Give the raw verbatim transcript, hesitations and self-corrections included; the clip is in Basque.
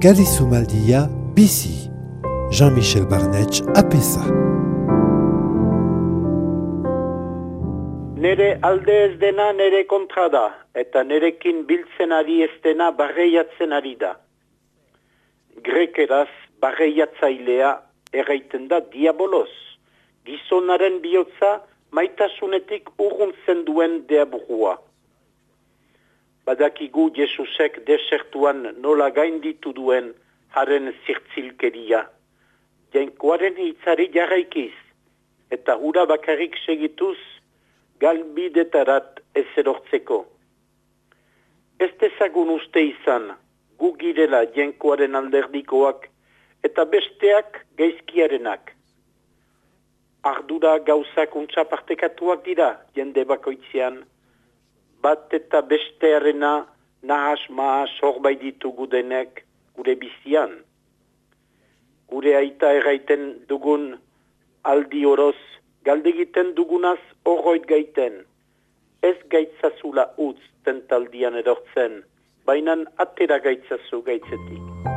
Garizumaldia bizi. Jean-Michel Barnetx apesa. Nere alde ez dena nere kontra da, eta nerekin biltzen ari ez dena barreiatzen ari da. Grekeraz barreiatzailea erraiten da diabolos, gizonaren bihotza maitasunetik urruntzen duen deaburua. Badakigu Jesusek desertuan nola gainditu duen haren zirtzilkeria. Jainkoaren hitzari jarraikiz, eta hura bakarrik segituz galbidetarat ez erortzeko. Ez dezagun uste izan, gu girela jainkoaren alderdikoak eta besteak gaizkiarenak. Ardura gauzak untsa partekatuak dira jende bakoitzean, bat eta bestearena nahas-mahas horbait ditugu denek gure bizian. Gure aita erraiten dugun aldi oroz, galdegiten dugunaz horroit gaiten. Ez gaitzazula utz tentaldian edortzen, bainan atera gaitzazu gaitzetik.